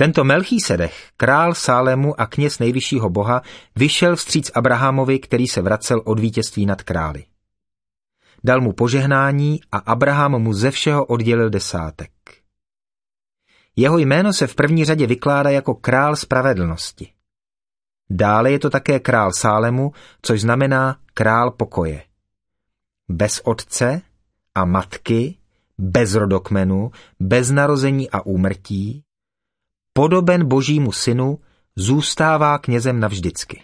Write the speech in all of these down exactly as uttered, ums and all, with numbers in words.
Tento Melchísedech, král Sálému a kněz nejvyššího Boha, vyšel vstříc Abrahamovi, který se vracel od vítězství nad králi. Dal mu požehnání a Abraham mu ze všeho oddělil desátek. Jeho jméno se v první řadě vykládá jako král spravedlnosti. Dále je to také král Sálému, což znamená král pokoje. Bez otce a matky, bez rodokmenu, bez narození a úmrtí, podoben Božímu synu, zůstává knězem navždycky.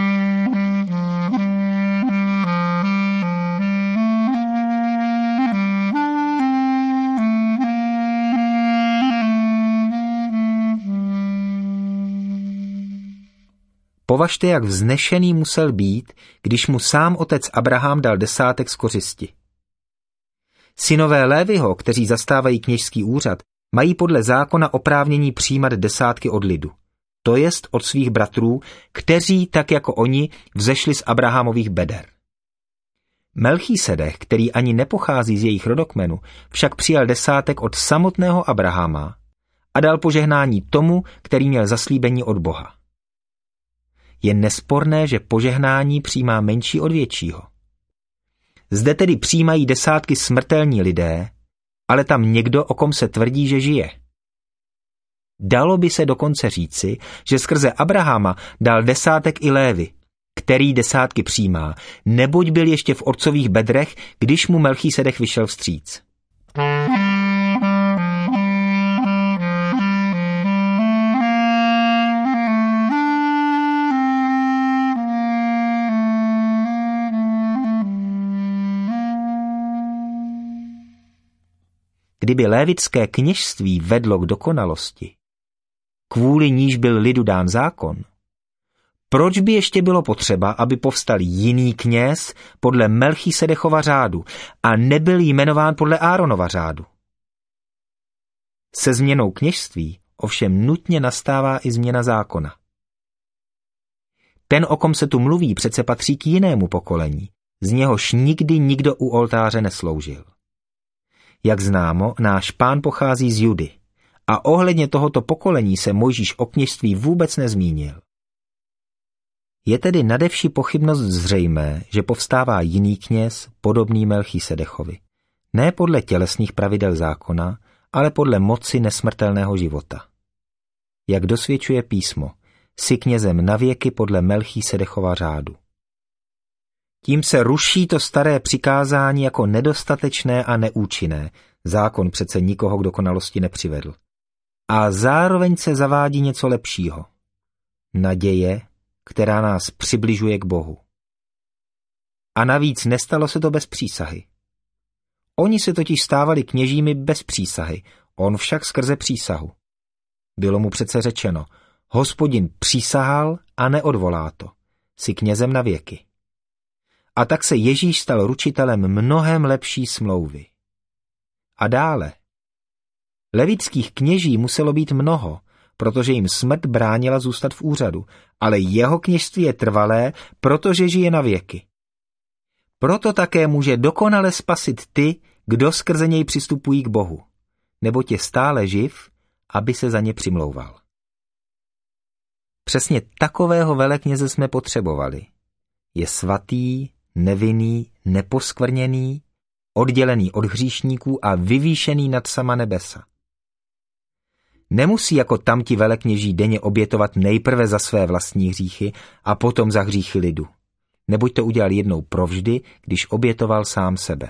Považte, jak vznešený musel být, když mu sám otec Abraham dal desátek z kořisti. Synové Léviho, kteří zastávají kněžský úřad, mají podle zákona oprávnění přijímat desátky od lidu, to jest od svých bratrů, kteří, tak jako oni, vzešli z Abrahamových beder. Melchísedech, který ani nepochází z jejich rodokmenu, však přijal desátek od samotného Abrahama a dal požehnání tomu, který měl zaslíbení od Boha. Je nesporné, že požehnání přijímá menší od většího. Zde tedy přijímají desátky smrtelní lidé, ale tam někdo, o kom se tvrdí, že žije. Dalo by se dokonce říci, že skrze Abrahama dal desátek i Lévi, který desátky přijímá, neboť byl ještě v otcových bedrech, když mu Melchísedech vyšel vstříc. Kdyby lévické kněžství vedlo k dokonalosti, kvůli níž byl lidu dán zákon, proč by ještě bylo potřeba, aby povstal jiný kněz podle Melchísedechova řádu a nebyl jmenován podle Áronova řádu? Se změnou kněžství ovšem nutně nastává i změna zákona. Ten, o kom se tu mluví, přece patří k jinému pokolení, z něhož nikdy nikdo u oltáře nesloužil. Jak známo, náš Pán pochází z Judy a ohledně tohoto pokolení se Mojžíš o kněžství vůbec nezmínil. Je tedy nadevší pochybnost zřejmé, že povstává jiný kněz podobný Melchísedechovi, ne podle tělesných pravidel zákona, ale podle moci nesmrtelného života. Jak dosvědčuje písmo, jsi knězem navěky podle Melchísedechova řádu. Tím se ruší to staré přikázání jako nedostatečné a neúčinné. Zákon přece nikoho k dokonalosti nepřivedl. A zároveň se zavádí něco lepšího. Naděje, která nás přibližuje k Bohu. A navíc nestalo se to bez přísahy. Oni se totiž stávali kněžími bez přísahy, on však skrze přísahu. Bylo mu přece řečeno, Hospodin přísahal a neodvolá to, jsi knězem na věky. A tak se Ježíš stal ručitelem mnohem lepší smlouvy. A dále. Levických kněží muselo být mnoho, protože jim smrt bránila zůstat v úřadu, ale jeho kněžství je trvalé, protože žije na věky. Proto také může dokonale spasit ty, kdo skrze něj přistupují k Bohu, neboť je stále živ, aby se za ně přimlouval. Přesně takového velekněze jsme potřebovali. Je svatý, nevinný, neposkvrněný, oddělený od hříšníků a vyvýšený nad sama nebesa. Nemusí jako tamti velekněží denně obětovat nejprve za své vlastní hříchy a potom za hříchy lidu, neboť to udělal jednou provždy, když obětoval sám sebe.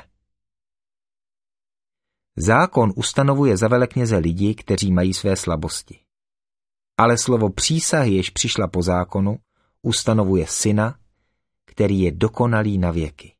Zákon ustanovuje za velekněze lidi, kteří mají své slabosti. Ale slovo přísahy, jež přišla po zákonu, ustanovuje syna, který je dokonalý na věky.